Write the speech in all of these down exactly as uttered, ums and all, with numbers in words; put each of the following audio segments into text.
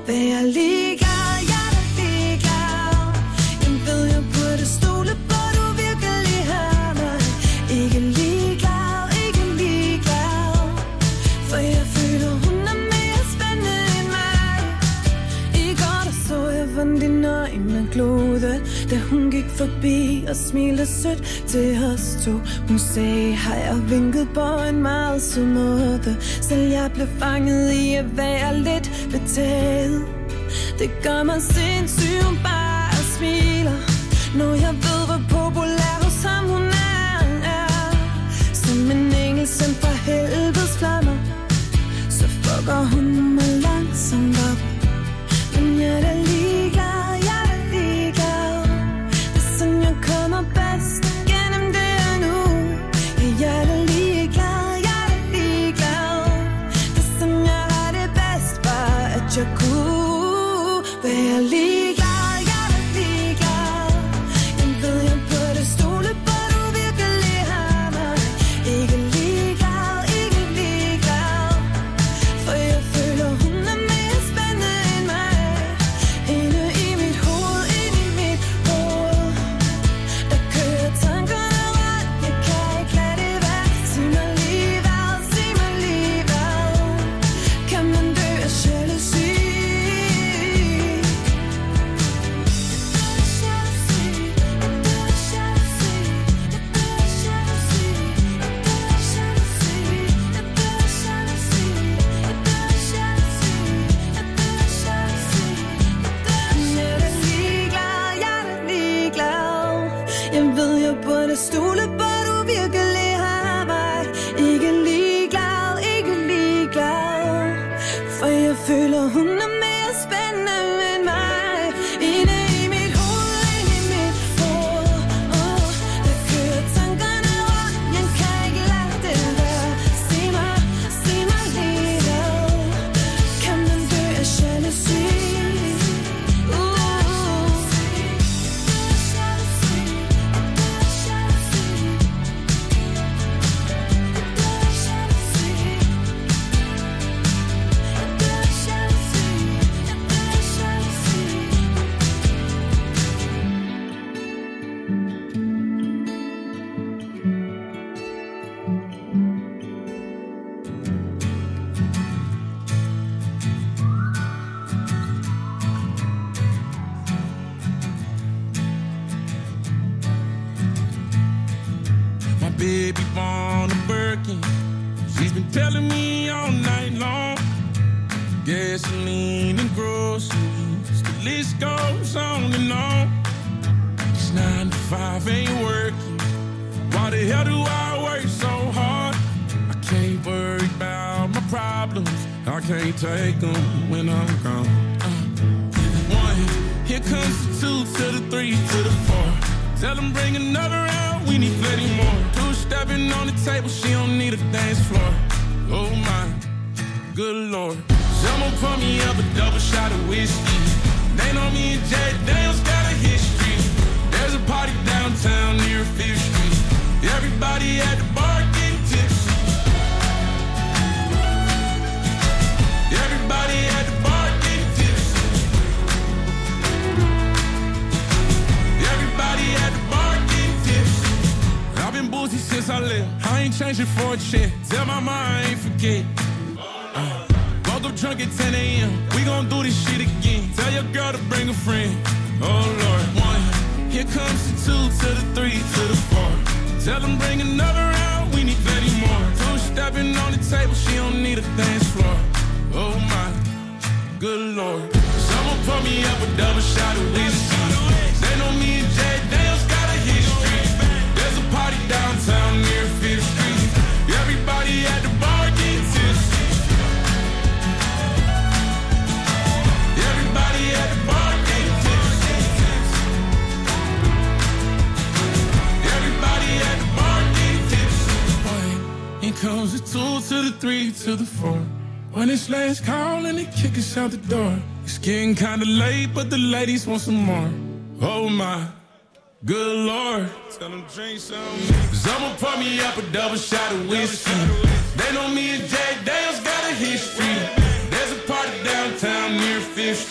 Vær ligeglad, jeg er ligeglad. Jeg ved, jeg burde stole på, du virkelig har mig. Ikke ligeglad, ikke ligeglad. For jeg føler, hun er mere spændende end mig. I går der så jeg, hvordan dine øjne glodede, da hun gik forbi og smilte sødt til os to. Hun sagde hej og vinkede på en meget sød måde. Selv jeg blev fanget i at være lidt betaget. Det gør mig sindssygt, hun bare smiler, når jeg ved, hvor populær hos ham hun er, er. Som en engel sendt fra helvedes flammer, så fucker hun mig langsomt op. Men jeg er da ligeglad, jeg er da ligeglad. Det er sådan, jeg kommer bedst gennem det her nu. Ja, jeg er da ligeglad, jeg er da ligeglad. Det er sådan, jeg har det bedst, bare at jeg kunne være ligeglad, jeg er da ligeglad. Jeg ved, jeg burde stole på, du virkelig har mig. Ikke ligeglad, ikke ligeglad. For jeg føler, hun er mere spændende end mig. Inde i mit hoved, inde i mit hoved, der kører tankerne rundt. Jeg kan ikke lade det være. Sig mig lige hvad, sig mig lige hvad. Kan man dø af jalousi? Jeg er da ligeglad, jeg er da ligeglad. Jeg ved, jeg burde stole på, du virkelig har mig. Ikke ligeglad, ikke ligeglad. For jeg føler, hun er mere spændende end mig. Inde i mit hoved, inde i mit hoved, oh, der kører tankerne rundt. Jeg kan ikke lade det være. Sig mig, sig mig lige hvad. Kan man dø af jalousi? My baby born a Birkin. She's been telling me all night long. Gasoline and groceries, the list goes on and on. It's nine to five, ain't working. Why the hell do I work so hard? I can't worry about my problems. I can't take them when I'm gone. Uh, one, here comes the two to the three to the four. Tell them bring another round, we need plenty more. Two stepping on the table, she don't need a dance floor. Oh my, good lord. Someone pour me up a double shot of whiskey. They know me and Jay Daniels got a history. There's a party downtown near Fifth Street. Everybody at the bar getting tipsy. Everybody at the bar getting tipsy. Everybody at the bar getting tipsy. I've been boozy since I left. I ain't changing for a check. Tell my mom I ain't forget. Uh, woke up drunk at ten a.m. We gon' do this shit again. Tell your girl to bring a friend. Oh Lord. One, here comes the two to the three to the four. Tell them bring another round, we need plenty more. Two stepping on the table, she don't need a dance floor. Oh my, good lord. Someone pour me up a double shot of whiskey. They know me and Jay Daniels got a history. There's a party downtown near Fifth Street. Everybody at the bar getting tipsy. Everybody at the bar getting tipsy. Everybody at the bar getting tipsy. One, here comes the two to the three to the four. When it's last call and they kick us out the door. It's getting kinda late, but the ladies want some more. Oh my, good lord. Tell them drink some. Someone pour me up a double shot of whiskey. They know me and Jay Daniels got a history. There's a party downtown near Fifth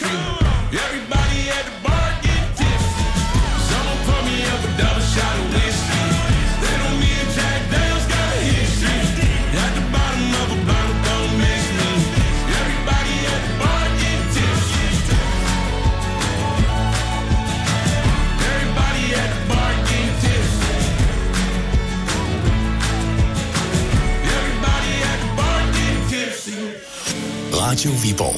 Radio Viborg.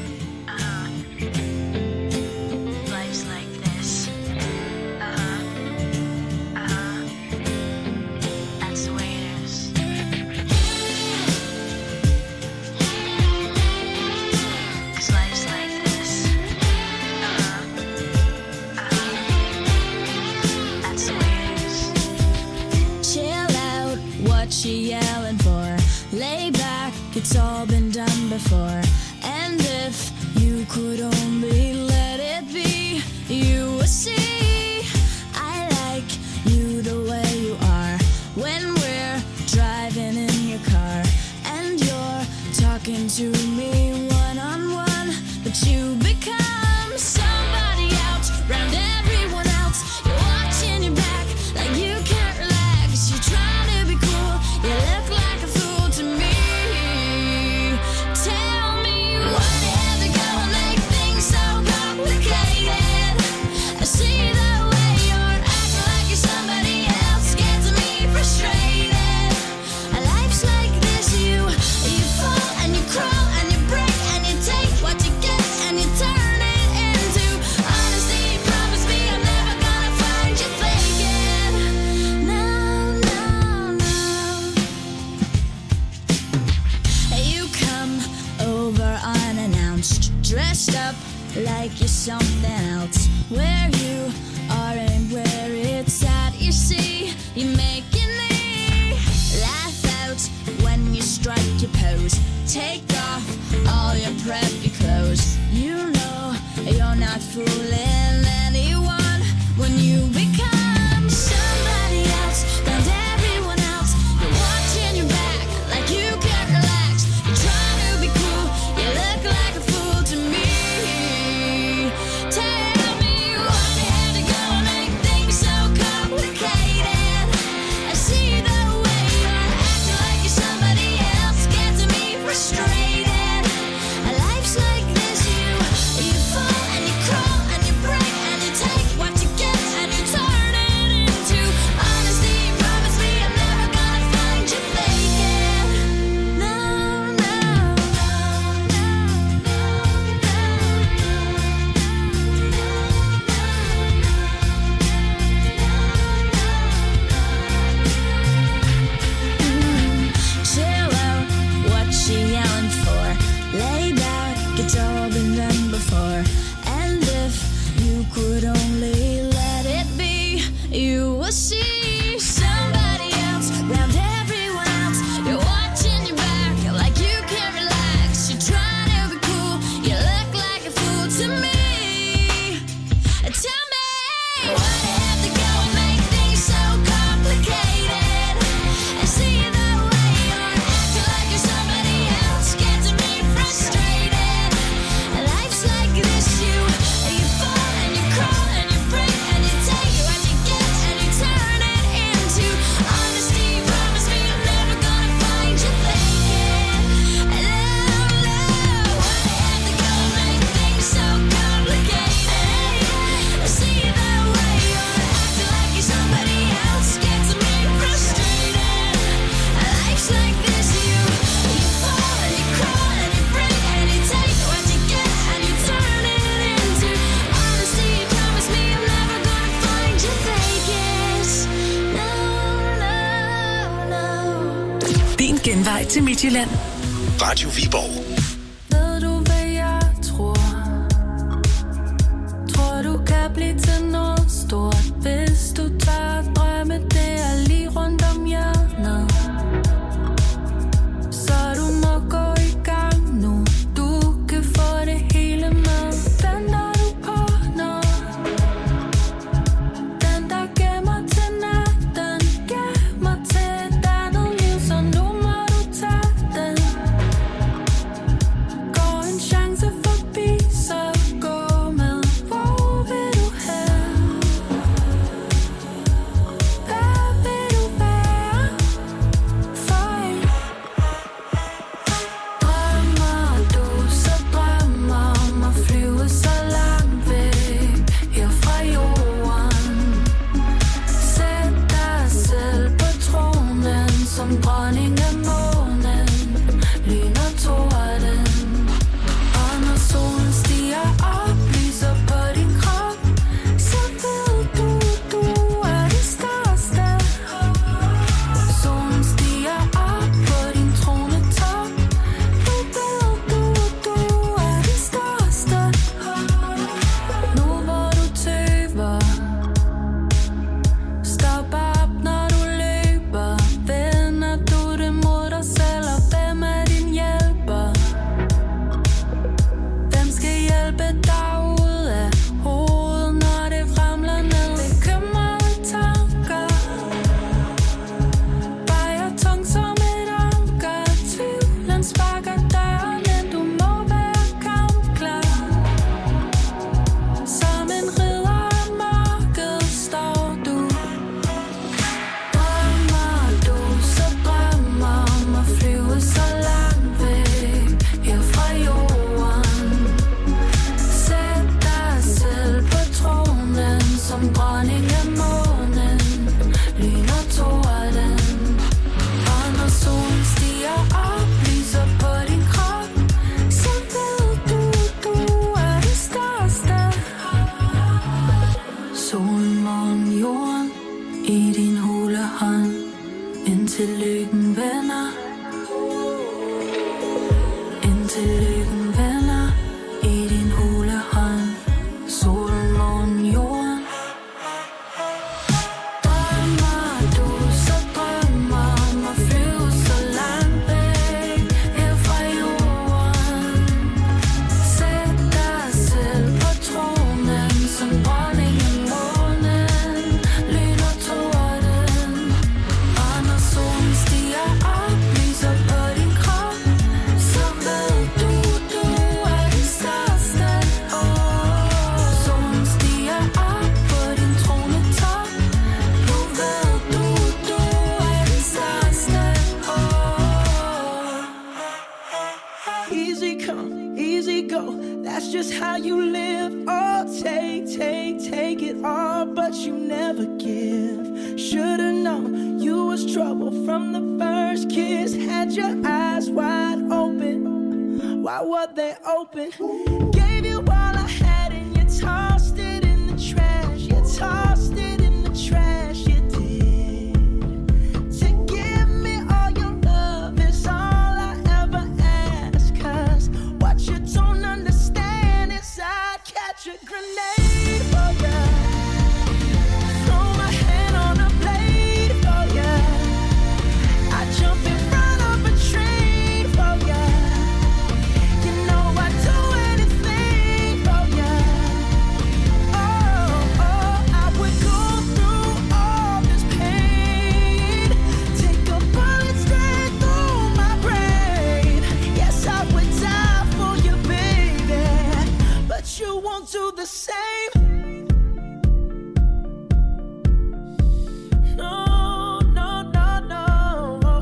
It's all been done before. And if you could only let it be, you would see I like you the way you are. When we're driving in your car and you're talking to me one on one, but you become somebody else round everyone else. You're watching your back like you can't relax. You're trying to be cool, you look like a fool to me. Dressed up like you're something else. Where you are and where it's at, you see, you're making me laugh out when you strike your pose. Take off all your preppy clothes. You know you're not fooling anyone when you become somebody else and everyone else. You're watching your back like you can't relax. You're trying to be cool, you look like a fool to me. Tell me why you had to go and make things so complicated. I see the way you're acting like you're somebody else, gets me frustrated. Life's like this, you you fall and you crawl and you break and you take what you get and you turn it into honesty. Promise me I'm never gonna find you faking. No, no, no, chill out, what she yelling for? Lay back, it's all been done before. And if you could only let it be, you will see somebody else round everyone else. You're watching your back like you can't relax. You're trying to be cool, you look like a fool to me. Tell me why you have to go and make things so complicated. I see the way you're acting like you're somebody else, gets me frustrated. Life's like this, you you fall and you crawl and you break and you take what you get and you turn it into honesty. Promise me I'm never gonna find you faking. No, no, why you have to go and make things so complicated? I see the way you're acting like you're somebody else, gets me frustrated. Life's like this, you you fall and you crawl and you break and you take what you get and you turn it into honesty. Promise me I'm never gonna find you faking. No, no, no. Din genvej til Midtjylland. Radio Viborg. Ved du hvad jeg tror? Tror du kan blive til noget stort, hvis du tør drømme, det er lige rundt om hjørnet. Så du må gå i gang nu, du kan få det hele med. Venter du på noget? Den der gemmer til natten, gemmer til et andet liv, så nu må du tage den. Indtil lykken vender, indtil lykken vender i din hule hånd, solen, månen, jorden. Drømmer du så drømmer om at flyve så langt væk her fra jorden. Sæt dig selv på tronen som dronning af månen, lyn og torden. Og når solen stiger op, lyser på din krop, så ved du, du er den største. Åh, solen stiger op på din tronetop, nu ved du, du er den største. Åh. Easy come, easy go, that's just how you live. Oh, take, take, take it all, but you never give. Should've known you was trouble from the first kiss. Had your eyes wide open, why were they open? Gave you all I had and you tossed it in the trash. You tossed it in the trash, you did. To give me all your love is all I ever ask. Cause what you don't understand is I'd catch a grenade for ya, throw my hand on a blade for ya, I'd jump in front of a train for ya. You know I'd do anything for ya. Oh, oh, I would go through all this pain, take a bullet straight through my brain. Yes, I would die for you, baby, but you won't do the same. No, no, no, no.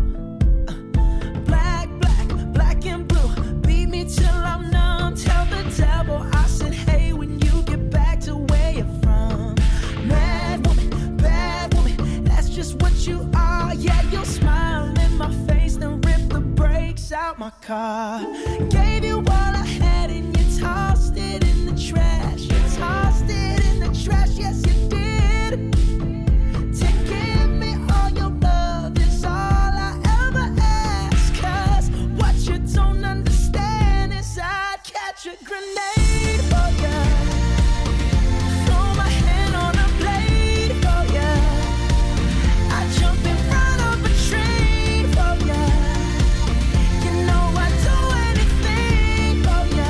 Black, black, black and blue. Beat me till I'm numb. Tell the devil I said, hey, when you get back to where you're from. Mad woman, bad woman, that's just what you are. Yeah, you'll smile in my face, then rip the brakes out my car. Gave you all I had and you tossed it in the trash. You tossed it in the trash, yes you did. To give me all your love is all I ever ask. Cause what you don't understand is I'd catch a grenade for ya, throw my hand on a blade for ya, I'd jump in front of a train for ya. You know I'd do anything for ya.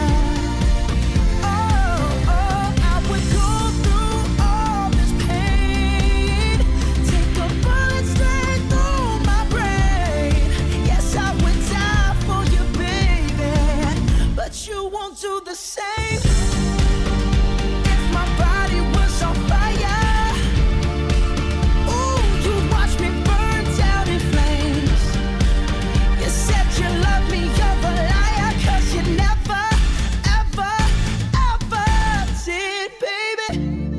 Oh, oh, I would go through all this pain, take a bullet straight through my brain. Yes, I would die for you, baby, but you won't do the same. If my body was on fire, ooh, you'd watch me burn down in flames. You said you love me, you're a liar, cause you never, ever, ever did, baby.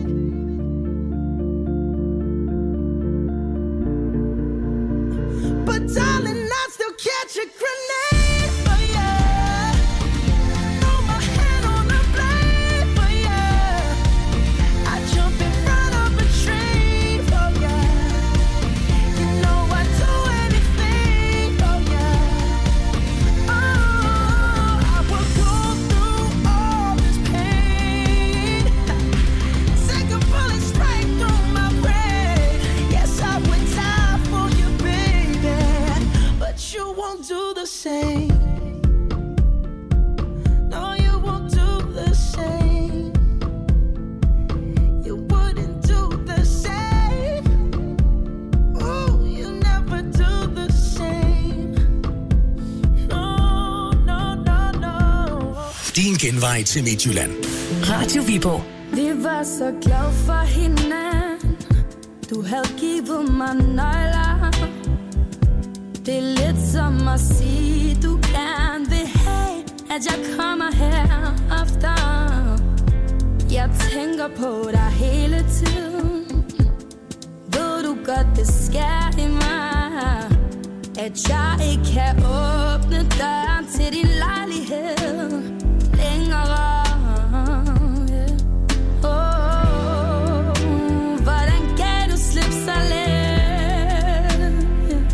But darling, I'd still catch a grenade for ya, throw my hand on a blade for ya, I'd jump in front of a train for ya. You know I'd do anything for ya. Oh, I would go through all this pain, take a bullet straight through my brain. Yes, I would die for you, baby, but you won't do the same. No, you won't do the same. You wouldn't do the same. Ooh, you never do the same. No, no, no, no. Din genvej til Midtjylland. Radio Viborg. Vi var så glade for hinanden. Du havde givet mig nøgler. Det er lidt som at sige, du gerne vil have, at jeg kommer her ofte. Jeg tænker på dig hele tiden. Ved du godt, det sker i mig, at jeg ikke kan åbne døren til din lejlighed længere. Oh, hvordan kan du slippe så let?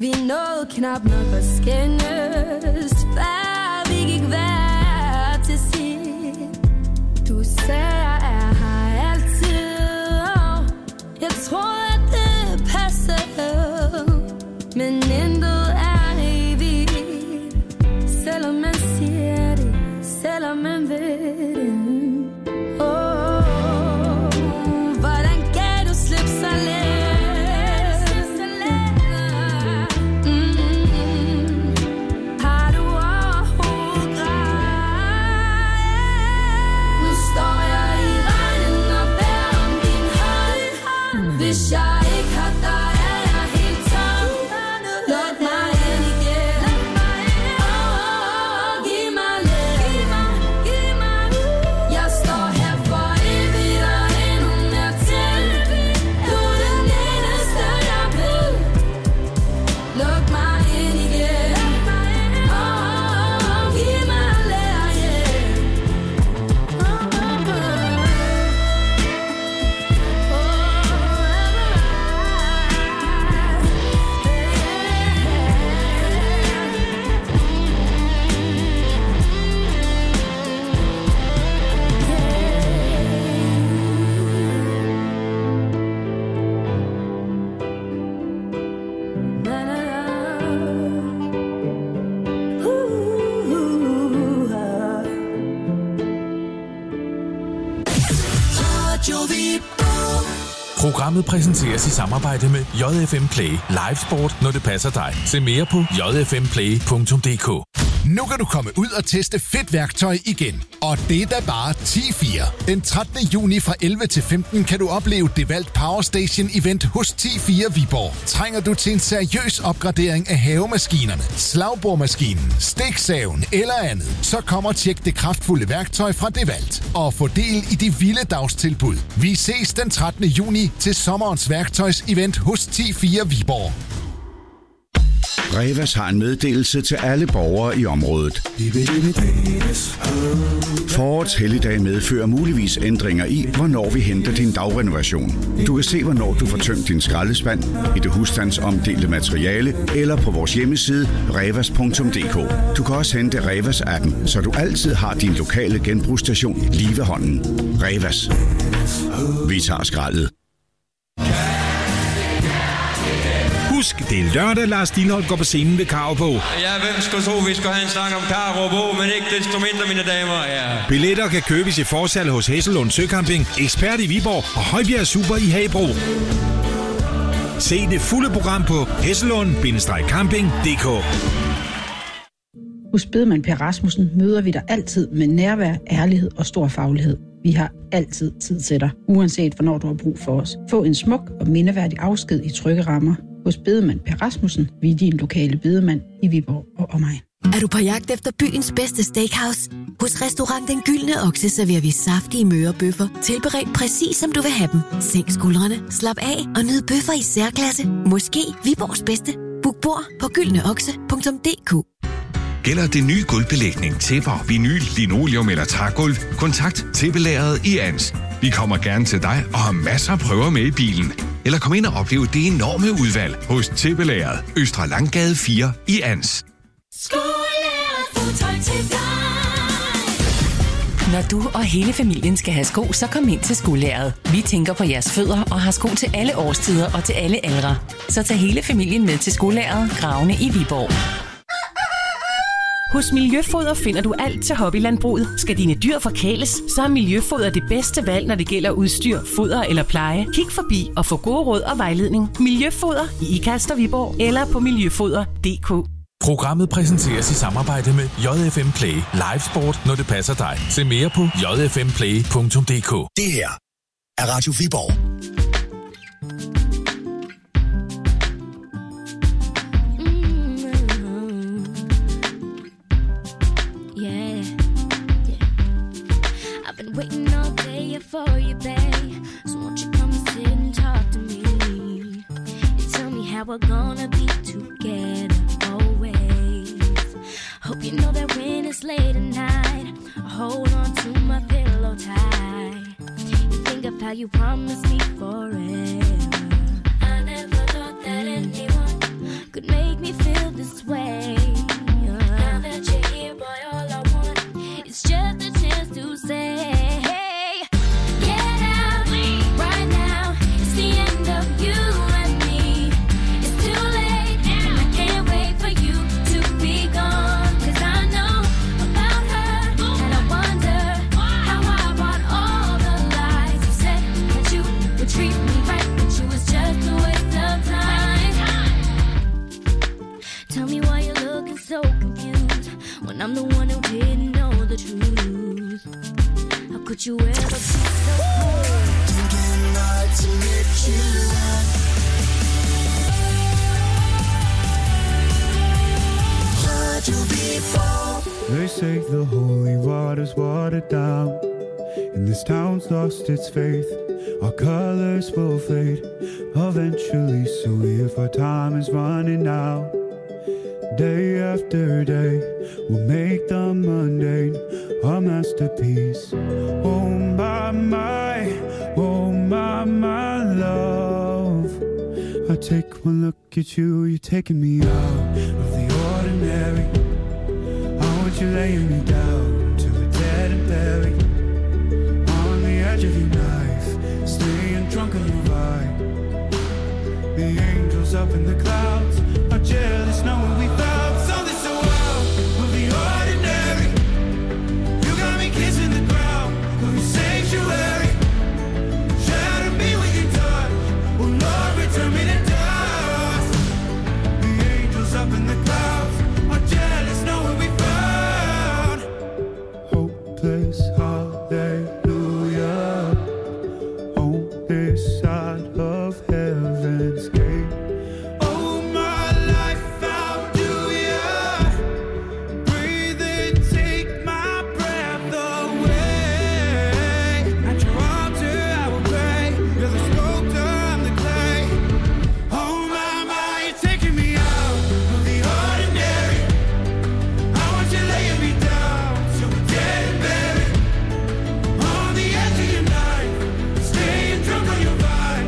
Vi nåede knap nok at skændes, før vi gik hver til sit. Du sagde, jeg er her altid, og jeg tror, at det passer. Men intet er evigt, selvom man siger det, selvom man ved det. Oh, hvordan kan du slippe så let? Hvis jeg ikke har dig, er jeg helt tom. Luk mig ind igen. Oh, giv mig lidt. Jeg står her for evigt og endnu mere til. Du er den eneste, jeg vil. Luk mig ind igen. Oh, giv mig lidt, yeah. Programmet præsenteres i samarbejde med J F M Play. Live sport, når det passer dig. Se mere på j f m play punktum d k. Nu kan du komme ud og teste fedt værktøj igen. Og det er da bare ti fire. Den trettende juni fra elleve til femten kan du opleve DeWalt Power Station Event hos ti fire Viborg. Trænger du til en seriøs opgradering af havemaskinerne, slagbordmaskinen, stiksaven eller andet, så kom og tjek det kraftfulde værktøj fra DeWalt. Og få del i de vilde dagstilbud. Vi ses den trettende juni til sommerens værktøjsevent hos ti fire Viborg. Revas har en meddelelse til alle borgere i området. Forårets helligdag medfører muligvis ændringer i, hvornår vi henter din dagrenovation. Du kan se, hvornår du får tømt din skraldespand i det husstandsomdelte materiale eller på vores hjemmeside revas punktum d k. Du kan også hente Revas-appen, så du altid har din lokale genbrugsstation lige ved hånden. Revas. Vi tager skraldet. Husk, det er lørdag, Lars Stilholt går på scenen ved Karup. Ja, hvem skulle tro, vi skulle have en snak om Karup, men ikke desto mindre, mine damer. Ja. Billetter kan købes i forsalg hos Hesselund Søcamping, Ekspert i Viborg og Højbjerg Super i Hagebro. Se det fulde program på hesselund camping punktum d k. Hos Bedemann Per Rasmussen møder vi dig altid med nærvær, ærlighed og stor faglighed. Vi har altid tid til dig, uanset hvornår du har brug for os. Få en smuk og mindeværdig afsked i trygge rammer. Hos Bedemann Per Rasmussen, vi er din lokale bedemand i Viborg og omegn. Er du på jagt efter byens bedste steakhouse? Hos Restaurant Den Gyldne Okse serverer vi saftige mørebøffer, tilberedt præcis som du vil have dem. Sænk skuldrene, slap af og nyd bøffer i særklasse. Måske Viborgs bedste. Book bord på gyldne okse punktum d k. Gælder det nye gulvbelægning, tæpper, vinyl, linoleum eller trægulv? Kontakt Tæppelageret i Ans. Vi kommer gerne til dig og har masser af prøver med i bilen. Eller kom ind og opleve det enorme udvalg hos Tæppelageret, Østre Langgade fire i Ans. Når du og hele familien skal have sko, så kom ind til Skolæret. Vi tænker på jeres fødder og har sko til alle årstider og til alle aldre. Så tag hele familien med til Skolæret, Gravene i Viborg. Hos Miljøfoder finder du alt til hobbylandbruget. Skal dine dyr forkæles, så er Miljøfoder det bedste valg, når det gælder udstyr, foder eller pleje. Kig forbi og få gode råd og vejledning. Miljøfoder i Ikast og Viborg eller på miljøfoder punktum d k. Programmet præsenteres i samarbejde med J F M Play. Live sport, når det passer dig. Se mere på j f m play punktum d k. Det her er Radio Viborg. Waiting all day for you, babe. So won't you come and sit and talk to me and tell me how we're gonna be together always. Hope you know that when it's late at night, I hold on to my pillow tight. You think of how you promised me forever. I never thought that anyone could make I'm the one who didn't know the truth. How could you ever be so cold? Thinking hard to let you out. Hard to be bold. They say the holy water's watered down, and this town's lost its faith. Our colors will fade eventually, so if our time is running out, day after day, we'll make the mundane a masterpiece. Oh my, my, oh my, my love. I take one look at you, you're taking me out of the ordinary. I want you laying me down to a dead and buried on the edge of your knife, staying drunk on your vibe. The angels up in the clouds are jealous knowing we found something so wild of the ordinary. You got me kissing the ground of your sanctuary. Shatter me with your touch, oh Lord, return me to dust. The angels up in the clouds are jealous knowing we found hopeless hallelujah on this side of heaven's gate. Oh my life, how do ya breathe and take my breath away? At your altar I will pray. You're the sculptor, I'm the clay. Oh my, my, you're taking me out of the ordinary. I want you laying me down so we're dead and buried on the edge of your knife, staying drunk on your vibe.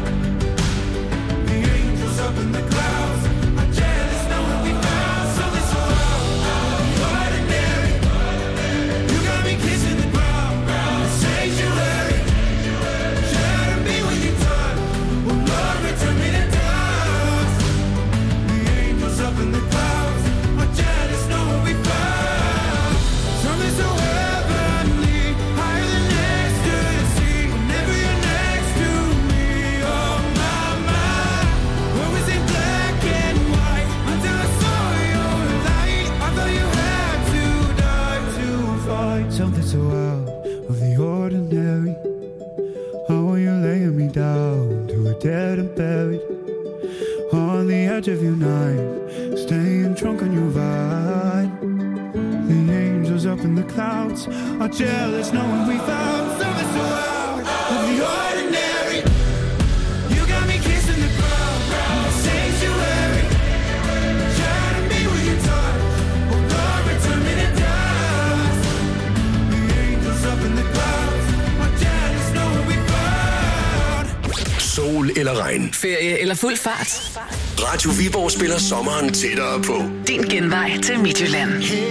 The angels up in the clouds are jealous knowing we found something so ordinary. You got me kissing the ground, the sanctuary. Shatter me with your touch, oh Lord, return me to dust. The angels up in the clouds are jealous knowing we found something so heavenly, higher than ecstasy. Whenever you're next to me, oh my, my. What was in black and white until I saw your light? I thought you had to die to fight something so out of the ordinary. How are you laying me down to a dead and buried on the edge of your knife, staying drunk on your vine. The angels up in the clouds are jealous knowing we found something so out of the ordinary. You got me kissing the ground, the sanctuary. Shatter me with your touch, oh Lord, return me to dust. The angels up in the clouds are jealous knowing we found. Sol eller regn. Ferie eller fuld fart. Radio Viborg spiller sommeren tættere på. Din genvej til Midtjylland.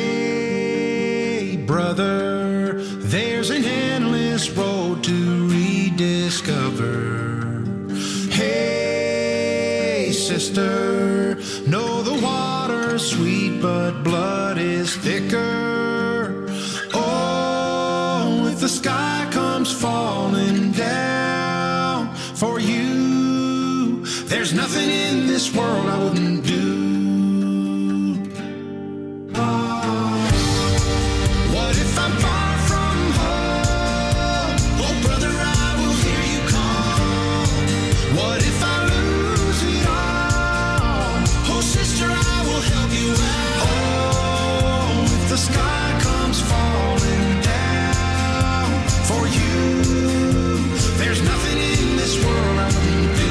Hey brother, there's an endless road to rediscover. Hey sister, know the water's sweet but blood is thicker. Oh, if the sky comes falling down for you, there's nothing in this world I wouldn't do. What if I'm far from home? Oh brother, I will hear you call. What if I lose it all? Oh sister, I will help you out. Oh, if the sky comes falling down for you, there's nothing in this world I wouldn't do.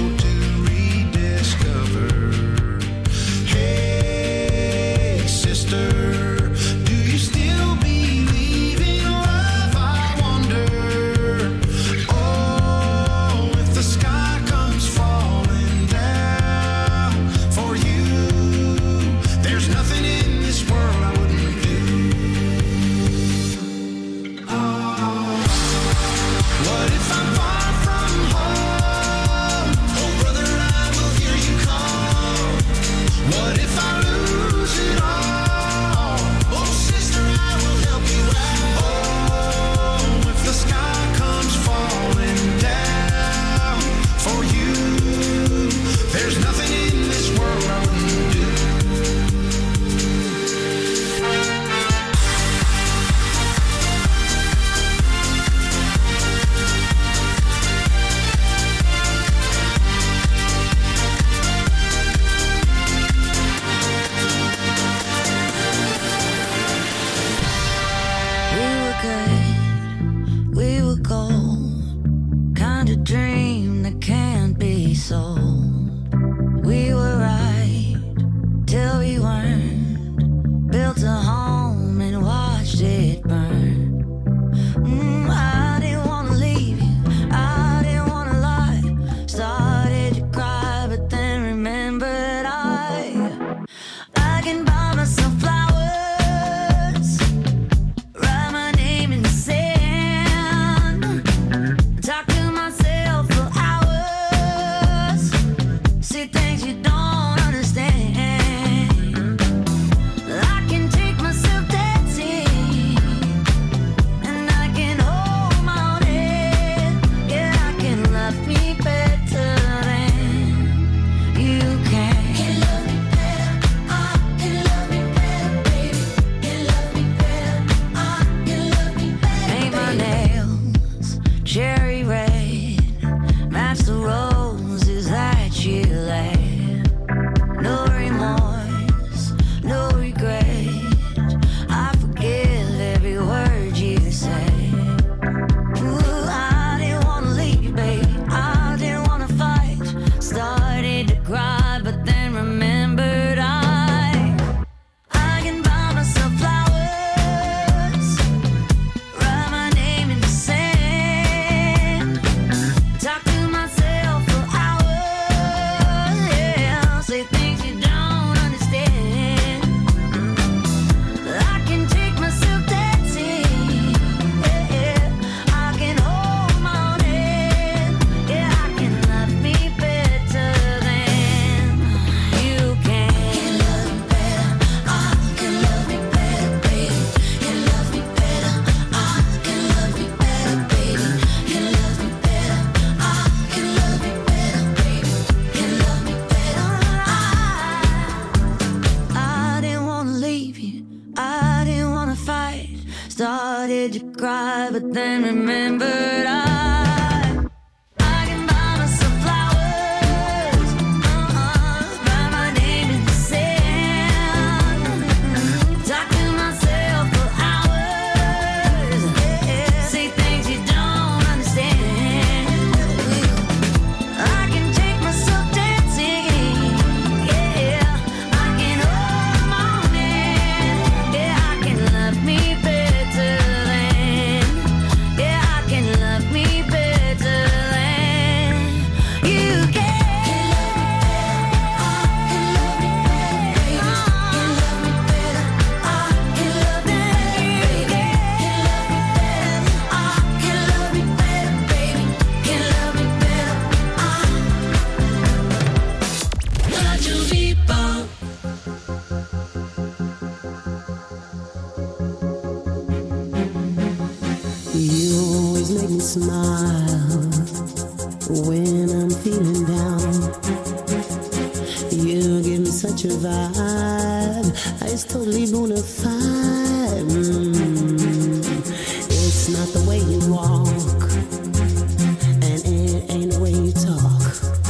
Sister, myself flowers, write my name in the sand, talk to myself for hours, say things you don't understand. I can take myself dancing, and I can hold my own head. Yeah, I can love me better than you can. Can love me better, I can love me better, baby. Can love me better, I can love me better. Paint my nails cherry red, match the roses that you laid. No remorse, no regret. I forgive every word you say. Ooh, I didn't wanna leave you, baby. I didn't wanna fight. Started to cry, but then remembered I I can buy myself flowers, write my name in the sand, talk to myself for hours. Yeah, say things you don't understand. I can take myself dancing. Yeah, yeah. I can hold my own head. Yeah, I can love me better than you can. Can love me better, I can love me better, baby. Can love me better, I can love me better, baby. Can love me better, I can love me better, baby. Can love me better, I I didn't wanna leave you, I didn't wanna fight. Started to cry, but then remembered I I can buy myself flowers, uh-uh, write my name in the sand, talk to myself for hours. Yeah, say things you don't understand. I can take myself dancing. Yeah, I can hold my own hand. Yeah, I can love me better than. Yeah, I can love me better than you can. Can love me better, I can love me better, I can love me better, baby. Can love me better, I can love me better, baby. Can love me better, I Radio Viborg. You always make me smile when I'm feeling down. You give me such a vibe, it's totally bona fide. Mm. It's not the way you walk, and it ain't the way you talk.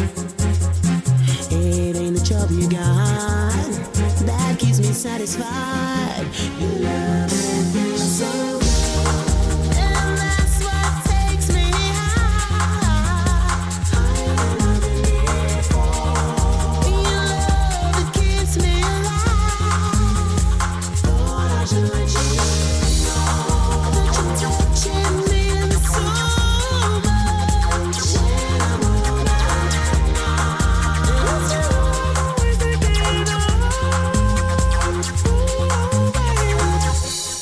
It ain't the job you got that keeps me satisfied. You love me so good, and that's what takes me high. Higher than before. Your love that keeps me alive. Thought I should let you know that you're touching me so much. When I'm all out, it's you always thinking of. Ooh, baby.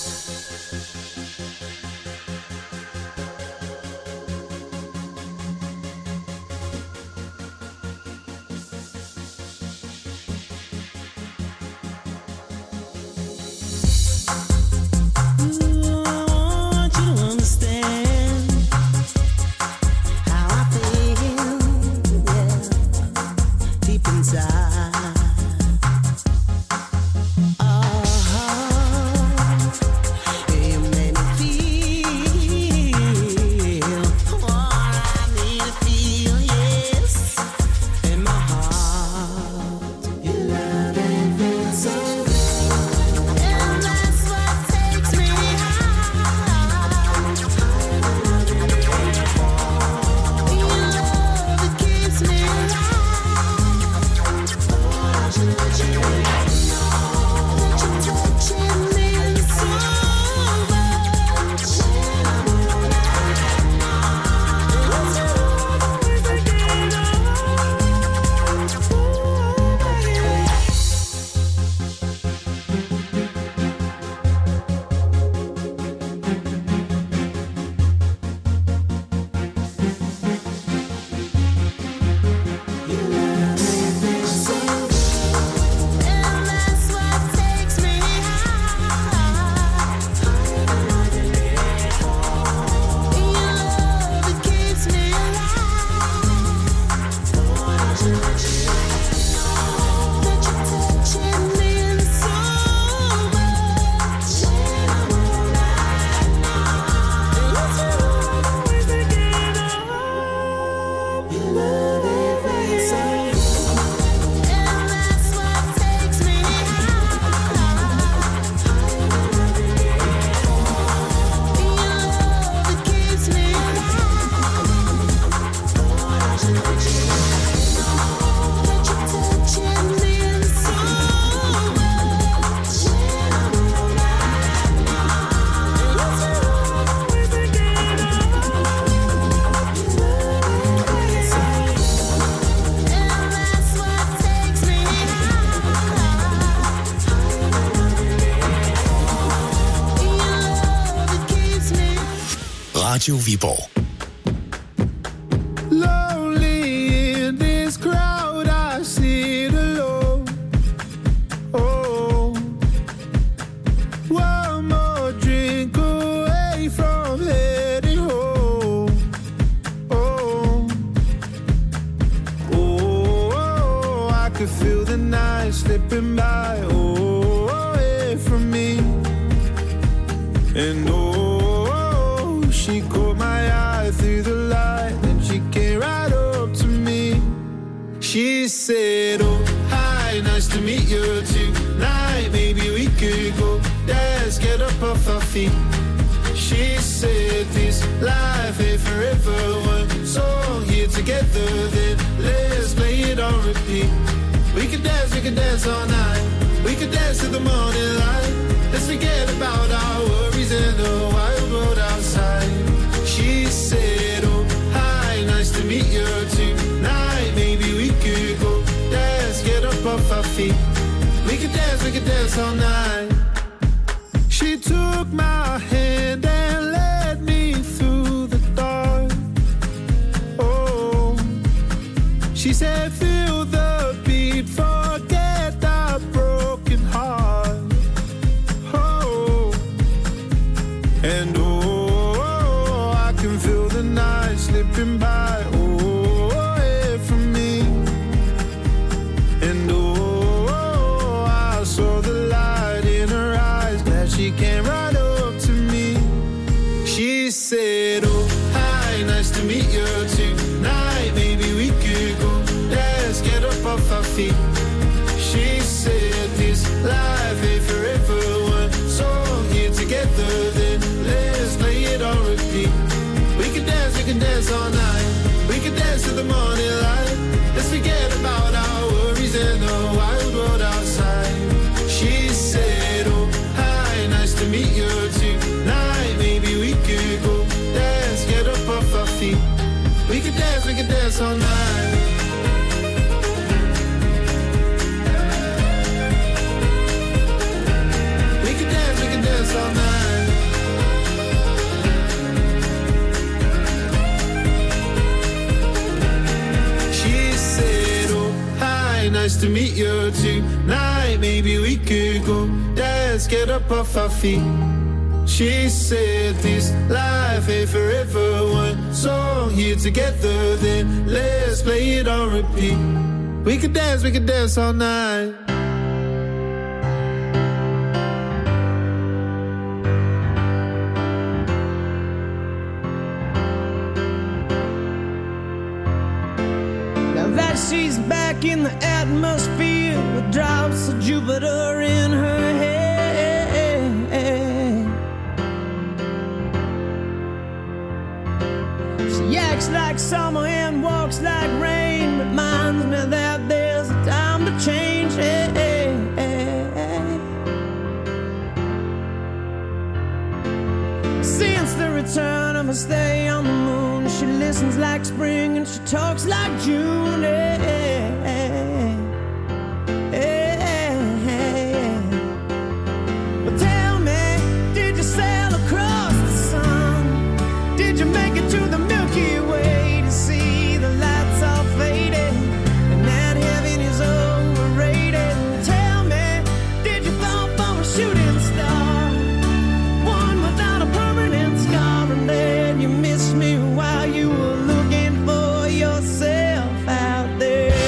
Radio Viborg. Lonely in this crowd, I sit alone. Oh, one more drink away from heading home. Oh, oh, I could feel the night slipping by. Oh, away from me. And oh, she caught my eye through the light, and she came right up to me. She said, oh, hi, nice to meet you tonight. Maybe we could go dance, get up off our feet. She said, this life ain't forever. One song here together, then let's play it on repeat. We could dance, we could dance all night. We could dance to the morning light. Let's forget about our worries and the wild world outside. She said, oh, hi, nice to meet you tonight. Maybe we could go dance, get up off our feet. We could dance, we could dance all night. She took my hand and led me through the dark. Oh, she said, feel the beat, forget that broken heart. Oh, and oh, I can feel the night slipping by. Oh, away from me. And oh, I saw the light in her eyes. Glad she came right up to me. She said, oh, hi, nice to meet you tonight. Maybe we could go dance, get up off our feet. She said, this life ain't forever. One song here together, then let's play it on repeat. We can dance, we can dance all night. We can dance to the morning light. Let's forget about our worries and the wild world outside. She said, oh, hi, nice to meet you tonight. Maybe we could go dance, get up off our feet. We can dance, we can dance all night. We can dance, we can dance all night. She said, oh, hi, nice to meet you tonight. Maybe we could go dance, get up off our feet. She said, this life ain't forever. One song here together, then let's play it on repeat. We could dance, we could dance all night. Now that she's back in the atmosphere with drops of Jupiter in her head. She acts like summer and walks like rain. Reminds me that there's a time to change. Since the return of her stay on the moon, she listens like spring and she talks like June. Well, tell me, did you sail across the sun? Did you make it to the Milky Way to see the lights all faded and that heaven is overrated? Tell me, did you fall for a shooting star, one without a permanent scar, and then you missed me while you were looking for yourself out there?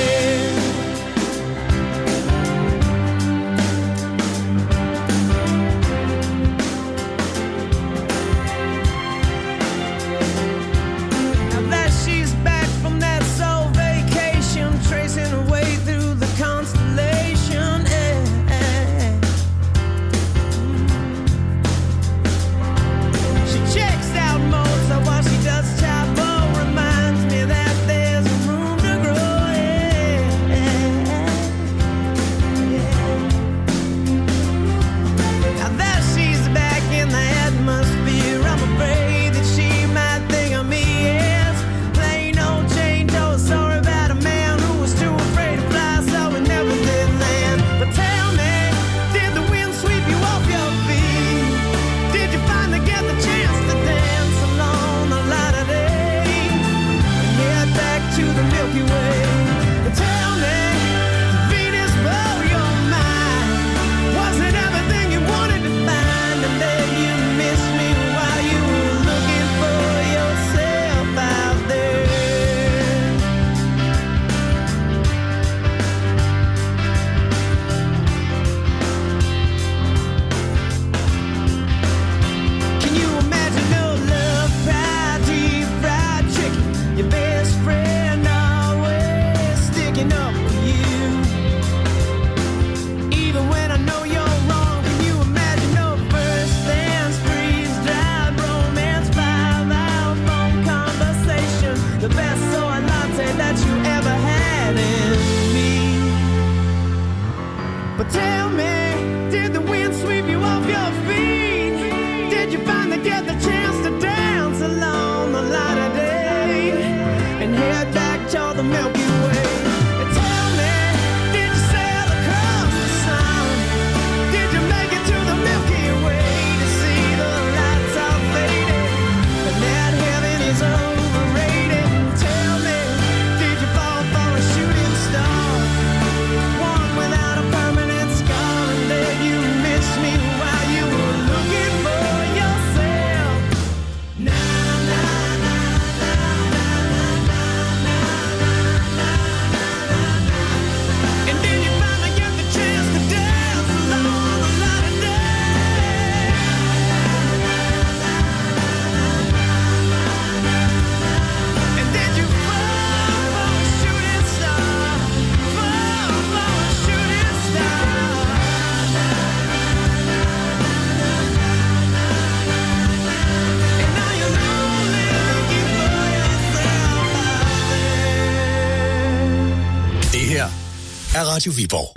Radio Viborg.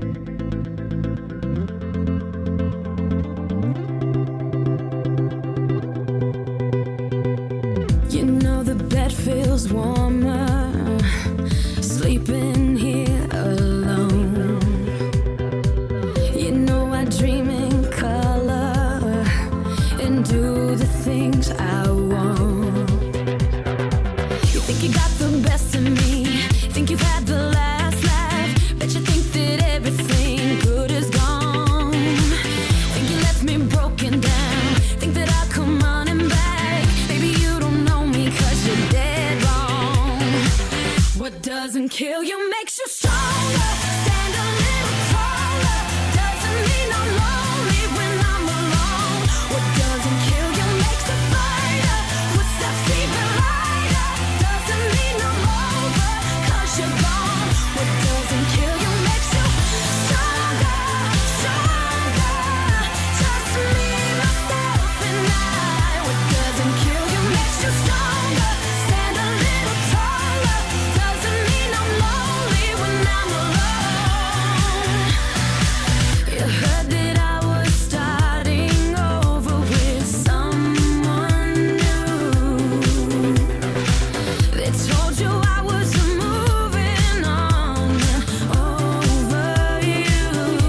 You know the bed feels warmer, sleeping here alone. You know I dream in color and do the things I want. You think you got the best of me, think you've had the last laugh, bet you think that everything good is gone. Think you left me broken down, think that I'll come running back. Baby, you don't know me 'cause you're dead wrong. What doesn't kill you makes you stronger. Stand a little taller. Doesn't mean I'm lonely when I'm alone. What doesn't kill you makes a fighter. Footsteps even lighter. Doesn't mean I'm over 'cause you're gone. What doesn't kill you makes you stronger, stronger. Just me, myself, and I. What doesn't kill you makes you stronger. Stand a little taller. Doesn't mean I'm lonely when I'm alone. You heard that I was starting over with someone new. They told you I was moving on over you.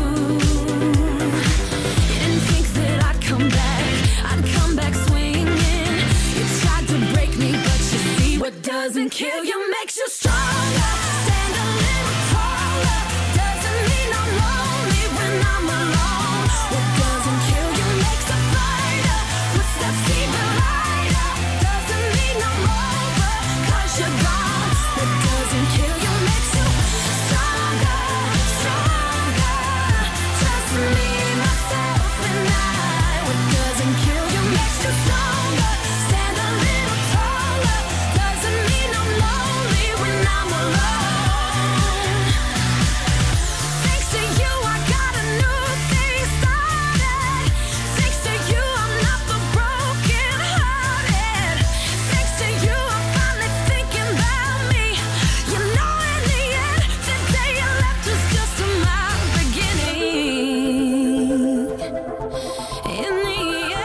You didn't think that I'd come back, I'd come back swinging. You tried to break me, but you see what doesn't kill you makes you stronger. Stand a little taller. Doesn't mean I'm lonely when I'm alone. What doesn't kill you makes a fighter. Footsteps even lighter. Doesn't mean I'm over 'cause you're gone. What doesn't kill you makes you stronger, stronger. Just me, myself, and I. What doesn't kill you makes you stronger. Stand a little taller. Doesn't mean I'm lonely when I'm alone. Thanks to you, I got a new thing started. Thanks to you, I'm not the broken hearted. Thanks to you, I'm finally thinking about me. You know, in the end, the day you left was just my beginning. In the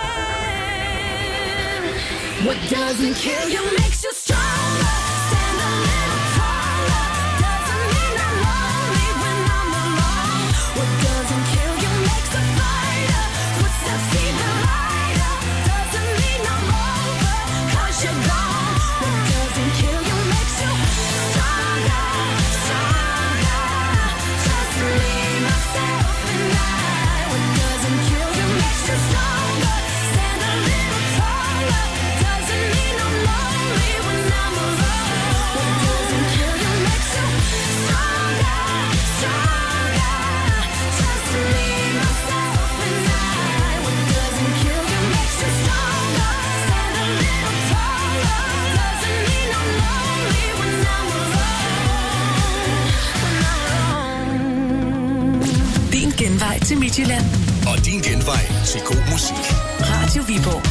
end, what doesn't kill you makes you stronger. Stand a little taller. Doesn't mean I'm lonely when I'm alone. What doesn't kill you makes a fighter. Footsteps even lighter. Doesn't mean I'm over 'cause you're gone. What doesn't kill you makes you stronger, stronger. Just me, myself, and I. What doesn't kill you makes you stronger. Stand a little taller. Doesn't mean I'm lonely when I'm alone. What doesn't kill you makes you stronger, stronger. Just me, myself, and I. What doesn't kill you makes you stronger. Stand a little taller. Doesn't mean I'm lonely when I'm alone. When I'm alone. Din genvej til Midtjylland. Og din genvej til god musik. Radio Viborg.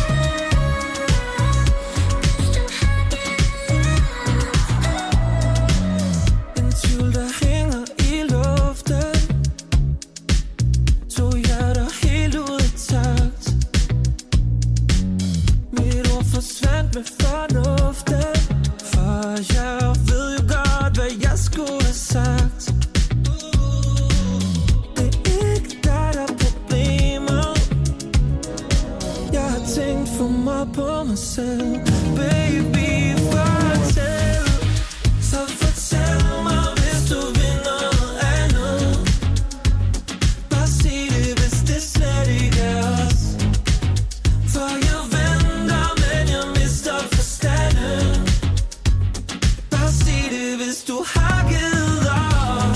En tvivl, der hænger i luften. To hjerter helt ud af takt. Mit ord forsvandt med fornuften. For jeg ved jo godt, hvad jeg skulle have sagt. Det er ikke dig, der er problemet. Jeg har tænkt for meget på mig selv. Baby, fortæl. Så fortæl mig, hvis du vil noget andet. Bare sig det, hvis det slet ikke er os. For jeg venter, men jeg mister forstanden. Bare sig det, hvis du har givet op.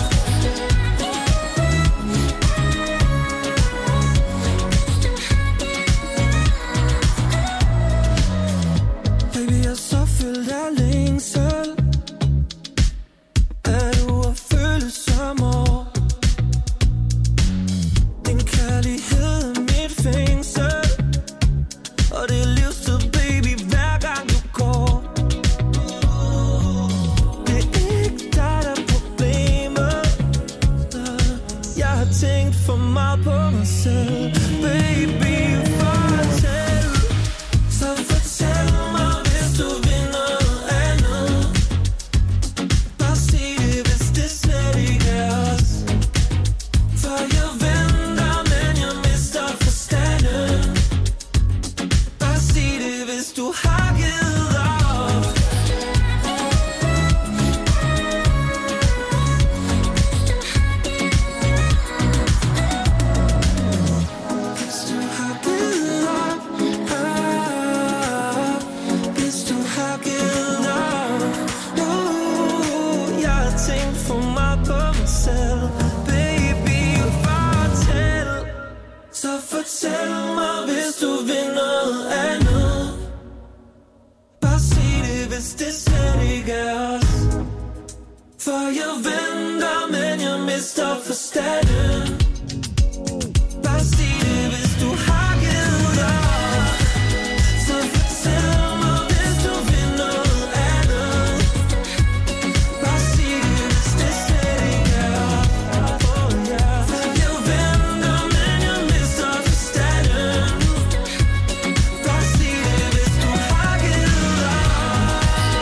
fortæl mig, hvis du vil noget andet. Bare sig det, hvis det slet ikke er os. For jeg venter, men jeg mister forstanden. Bare sig det, hvis du har givet op. Så fortæl mig, hvis du vil noget andet. Bare sig det, hvis det slet ikke er os. Oh yeah. For jeg venter, men jeg mister forstanden. Bare sig det, hvis du har givet op.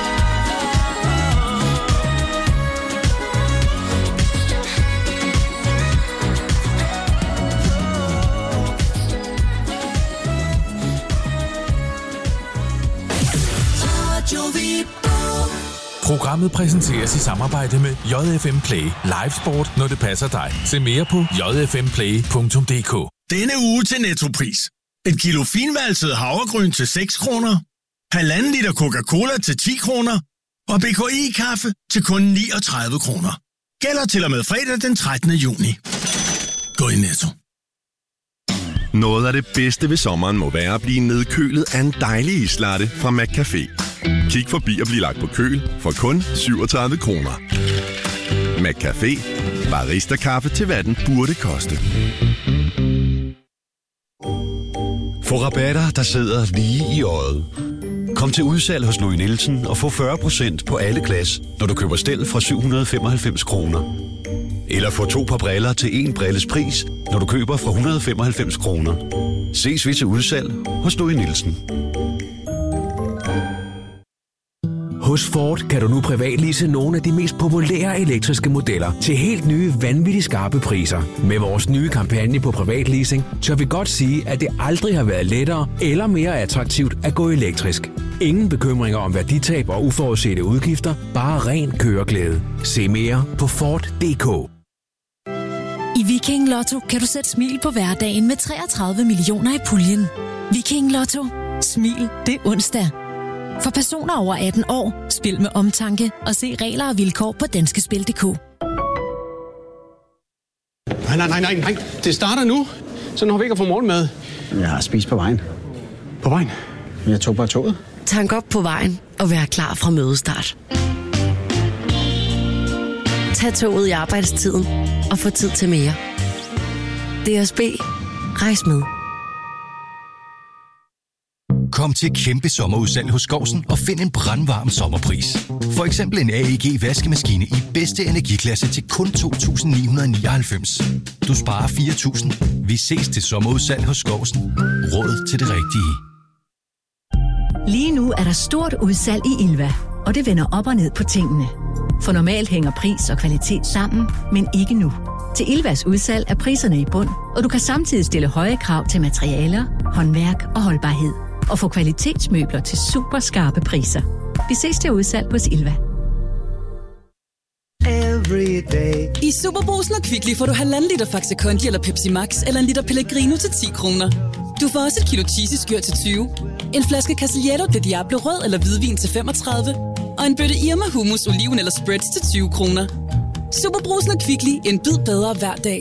Programmet præsenteres i samarbejde med J F M Play. Live sport, når det passer dig. Se mere på j f m play punktum d k. Denne uge til Nettopris. Et kilo finvalset havregryn til seks kroner. Halvanden liter Coca-Cola til ti kroner. Og B K I-kaffe til kun niogtredive kroner. Gælder til og med fredag den trettende juni. Gå i Netto. Noget af det bedste ved sommeren må være at blive nedkølet af en dejlig islatte fra McCafé. Kig forbi og bliv lagt på køl for kun syvogtredive kroner. McCafé. Barista-kaffe til hvad den burde koste. Få rabatter, der sidder lige i øjet. Kom til udsalg hos Louis Nielsen og få fyrre procent på alle glas, når du køber stel fra syv hundrede og femoghalvfems kroner. Eller få to par briller til en brilles pris, når du køber fra et hundrede og femoghalvfems kroner. Ses vi til udsalg hos Louis Nielsen. Hos Ford kan du nu privatlease nogle af de mest populære elektriske modeller til helt nye, vanvittigt skarpe priser. Med vores nye kampagne på privatleasing, tør vi godt sige, at det aldrig har været lettere eller mere attraktivt at gå elektrisk. Ingen bekymringer om værditab og uforudsete udgifter, bare ren køreglæde. Se mere på Ford punktum d k. I Viking Lotto kan du sætte smil på hverdagen med treogtredive millioner i puljen. Viking Lotto. Smil, det er onsdag. For personer over atten år, spil med omtanke og se regler og vilkår på danskespil punktum d k. Nej, nej, nej, nej, nej. Det starter nu. Så når vi ikke har fået morgenmad. Jeg har spist på vejen. På vejen? Jeg tog bare toget. Tank op på vejen og vær klar fra mødestart. Tag toget i arbejdstiden og få tid til mere. D S B. Rejs med. Kom til kæmpe sommerudsalg hos Skousen og find en brandvarm sommerpris. For eksempel en A E G vaskemaskine i bedste energiklasse til kun to tusind ni hundrede og nioghalvfems. Du sparer fire tusind. Vi ses til sommerudsalg hos Skousen. Råd til det rigtige. Lige nu er der stort udsalg i Ilva, og det vender op og ned på tingene. For normalt hænger pris og kvalitet sammen, men ikke nu. Til Ilvas udsalg er priserne i bund, og du kan samtidig stille høje krav til materialer, håndværk og holdbarhed. Og få kvalitetsmøbler til super skarpe priser. Vi ses til udsalg hos Ilva. I Superbrugsen og Kvickly får du halvanden liter Faxe Kondi eller Pepsi Max eller en liter Pellegrino til ti kroner. Du får også et kilo cheesy skyr til tyve, en flaske Castillejo de Diablo rød eller hvidvin til femogtredive og en bøtte Irma hummus, oliven eller spreads til tyve kroner. Superbrugsen og Kvickly, en bid bedre hver dag.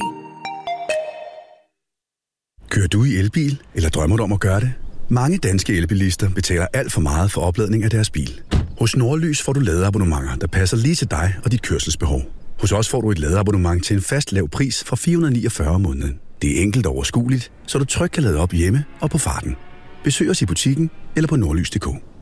Kører du i elbil, eller drømmer du om at gøre det? Mange danske elbilister betaler alt for meget for opladning af deres bil. Hos Nordlys får du ladeabonnementer, der passer lige til dig og dit kørselsbehov. Hos os får du et ladeabonnement til en fast lav pris fra fire hundrede og niogfyrre om måneden. Det er enkelt og overskueligt, så du trygt kan lade op hjemme og på farten. Besøg os i butikken eller på nordlys punktum d k.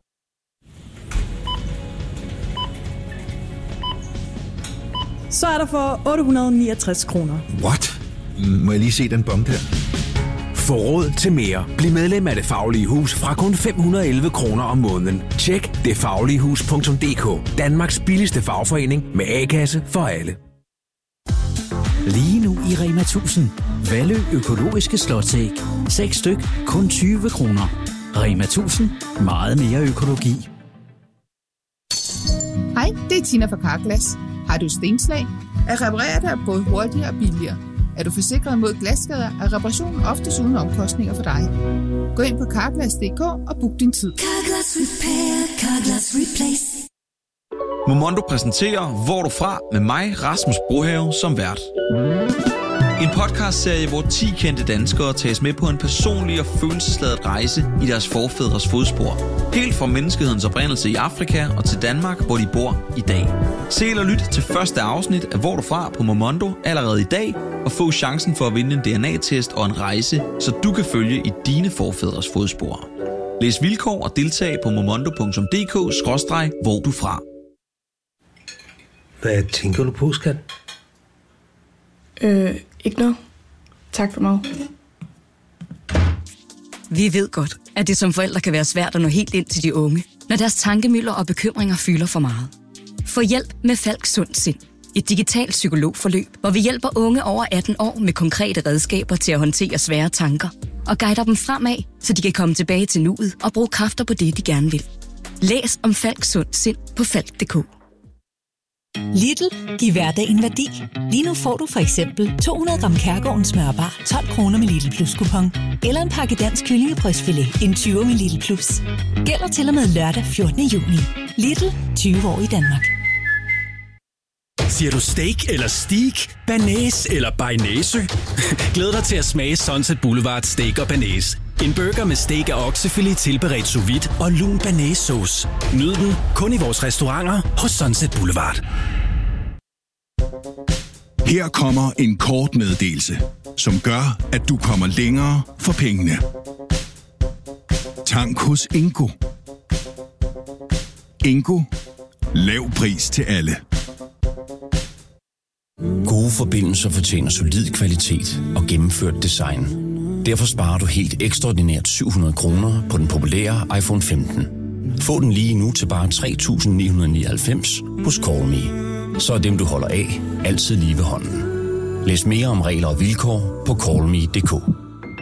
Så er der for otte hundrede og niogtres kroner. What? Må jeg lige se den bombe der? Få råd til mere. Bliv medlem af Det Faglige Hus fra kun fem hundrede og elleve kroner om måneden. Tjek det faglige hus punktum d k. Danmarks billigste fagforening med A-kasse for alle. Lige nu i Rema tusind. Valø økologiske slåsæg. seks styk, kun tyve kroner. Rema tusind. Meget mere økologi. Hej, det er Tina fra Carglass. Har du stenslag? At reparere det er både hurtigere og billigere. Er du forsikret mod glasskader, er reparationen oftest uden omkostninger for dig. Gå ind på carglass punktum d k og book din tid. Carglass Repair, Carglass Replace. Momondo præsenterer Hvor er du fra med mig, Rasmus Brohave, som vært. En podcastserie, hvor ti kendte danskere tages med på en personlig og følelsesladet rejse i deres forfædres fodspor. Helt fra menneskehedens oprindelse i Afrika og til Danmark, hvor de bor i dag. Se eller lyt til første afsnit af Hvor du fra på Momondo allerede i dag, og få chancen for at vinde en D N A-test og en rejse, så du kan følge i dine forfædres fodspor. Læs vilkår og deltag på momondo punktum d k skråstreg hvor du fra. Hvad tænker du på, skat? Øh, ikke noget. Tak for mig. Vi ved godt, at det som forældre kan være svært at nå helt ind til de unge, når deres tankemylder og bekymringer fylder for meget. Få hjælp med Falk Sund Sind. Et digitalt psykologforløb, hvor vi hjælper unge over atten år med konkrete redskaber til at håndtere svære tanker og guider dem fremad, så de kan komme tilbage til nuet og bruge kræfter på det, de gerne vil. Læs om Falk Sund Sind på falk punktum d k. Lidl, giv hverdagen værdi. Lige nu får du for eksempel to hundrede gram Kærgårdens smørbar, tolv kroner med Lidl Plus kupon. Eller en pakke dansk kyllingebrystfilet, en tyve med Lidl Plus. Gælder til og med lørdag fjortende juni. Lidl, tyve år i Danmark. Siger du steak eller steak? Banæs eller bearnaise? Glæd dig til at smage Sunset Boulevard Steak og Banæs. En burger med steak og oksefilet tilberedt sous vide og lun banæssauce. Nyd den kun i vores restauranter hos Sunset Boulevard. Her kommer en kort meddelelse, som gør, at du kommer længere for pengene. Tank hos Ingo. Ingo. Lav pris til alle. Gode forbindelser fortjener solid kvalitet og gennemført design. Derfor sparer du helt ekstraordinært syv hundrede kroner på den populære iPhone femten. Få den lige nu til bare tre tusind ni hundrede nioghalvfems hos Call Me. Så er dem, du holder af, altid lige ved hånden. Læs mere om regler og vilkår på call me punktum d k.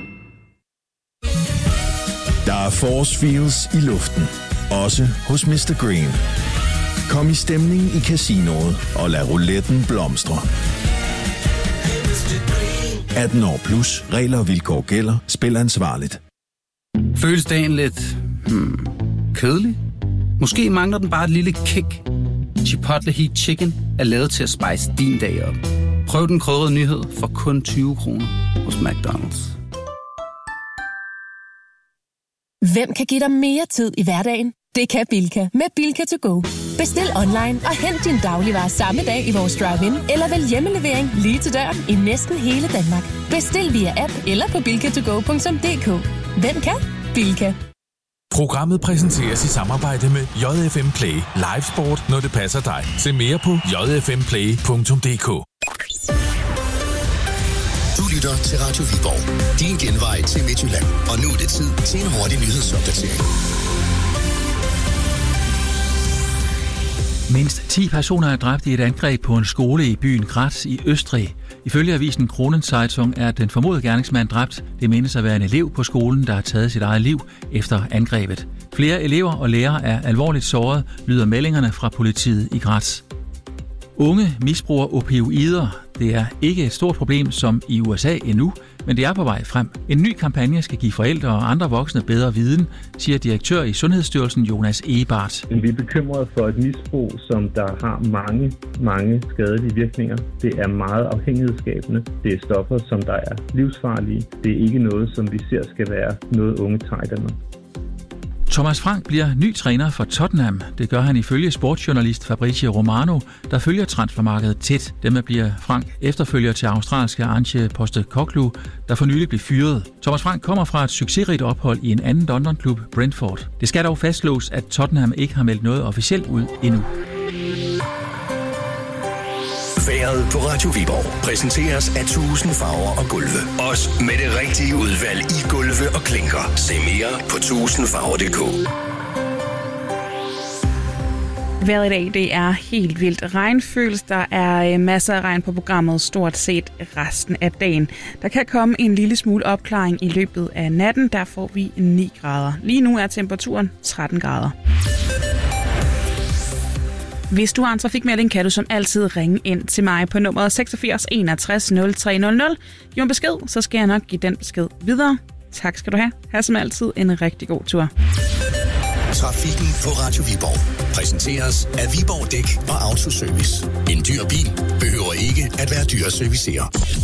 Der er force fields i luften, også hos mister Green. Kom i stemning i casinoet og lad rouletten blomstre. atten år plus. Regler og vilkår gælder. Spil ansvarligt. Føles dagen lidt hmm, kedelig? Måske mangler den bare et lille kick. Chipotle Heat Chicken er lavet til at spice din dag op. Prøv den krydrede nyhed for kun tyve kroner hos McDonald's. Hvem kan give dig mere tid i hverdagen? Det kan Bilka med Bilka to go. Bestil online og hent din dagligvarer samme dag i vores drive-in, eller vælg hjemmelevering lige til døren i næsten hele Danmark. Bestil via app eller på bilka to go punktum d k. Hvem kan? Bilka. Programmet præsenteres i samarbejde med J F M Play. Live sport, når det passer dig. Se mere på j f m play punktum d k. Du lytter til Radio Viborg. Din genvej til Midtjylland. Og nu er det tid til en hurtig nyhedsopdatering. Mindst ti personer er dræbt i et angreb på en skole i byen Graz i Østrig. Ifølge avisen Kronenzeitung er den formodede gerningsmand dræbt. Det menes at være en elev på skolen, der har taget sit eget liv efter angrebet. Flere elever og lærere er alvorligt såret, lyder meldingerne fra politiet i Graz. Unge misbruger opioider. Det er ikke et stort problem som i U S A endnu, men det er på vej frem. En ny kampagne skal give forældre og andre voksne bedre viden, siger direktør i Sundhedsstyrelsen Jonas Ebert. Vi er bekymrede for et misbrug, som der har mange, mange skadelige virkninger. Det er meget afhængighedsskabende. Det er stoffer, som der er livsfarlige. Det er ikke noget, som vi ser skal være noget unge tager i Danmark. Thomas Frank bliver ny træner for Tottenham. Det gør han ifølge sportsjournalist Fabrizio Romano, der følger transfermarkedet tæt. Dermed bliver Frank efterfølger til australske Ange Postecoglou, der for nylig blev fyret. Thomas Frank kommer fra et succesrigt ophold i en anden London-klub, Brentford. Det skal dog fastslås, at Tottenham ikke har meldt noget officielt ud endnu. Vejret på Radio Viborg præsenteres af tusind farver og gulve. Også med det rigtige udvalg i gulve og klinker. Se mere på tusind farver punktum d k. Vejret i dag, det er helt vildt regnføls. Der er masser af regn på programmet stort set resten af dagen. Der kan komme en lille smule opklaring i løbet af natten. Der får vi ni grader. Lige nu er temperaturen tretten grader. Hvis du har en trafikmelding, kan du som altid ringe ind til mig på nummeret seksogfirs enogtres nul tre nul nul. Giv en besked, så skal jeg nok give den besked videre. Tak skal du have. Ha' som altid en rigtig god tur. Trafikken på Radio Viborg præsenteres af Viborg Dæk og Autoservice. En dyr bil behøver ikke at være dyr at servicere.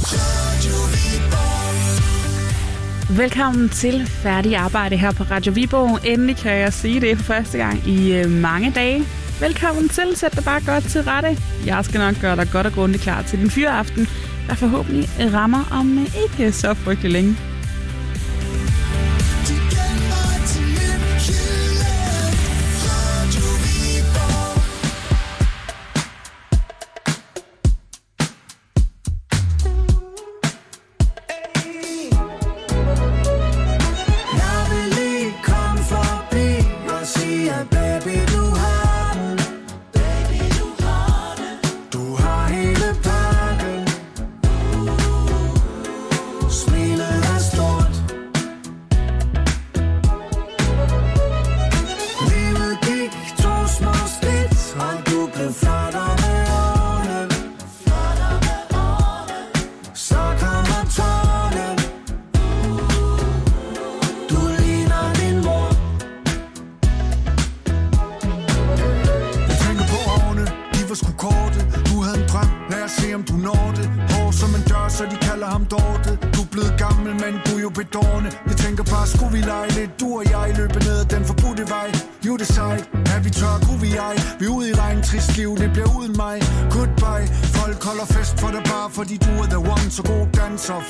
Velkommen til Færdig Arbejde her på Radio Viborg. Endelig kan jeg sige det for første gang i øh, mange dage. Velkommen til. Sæt dig bare godt til rette. Jeg skal nok gøre dig godt og grundigt klar til den fyreaften, der forhåbentlig rammer om øh, ikke så frygtelig længe. Goodbye, folk holder fest for dig bare fordi du er the one, så god danser.